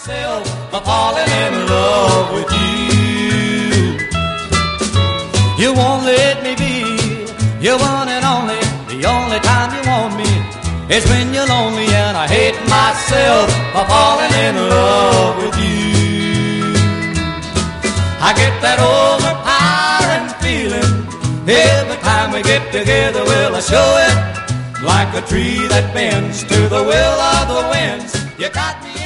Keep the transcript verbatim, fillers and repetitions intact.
myself for falling in love with you. You won't let me be your one and only. The only time you want me is when you're lonely, and I hate myself for falling in love with you. I get that overpowering feeling every time we get together. Well, I show it like a tree that bends to the will of the winds. You got me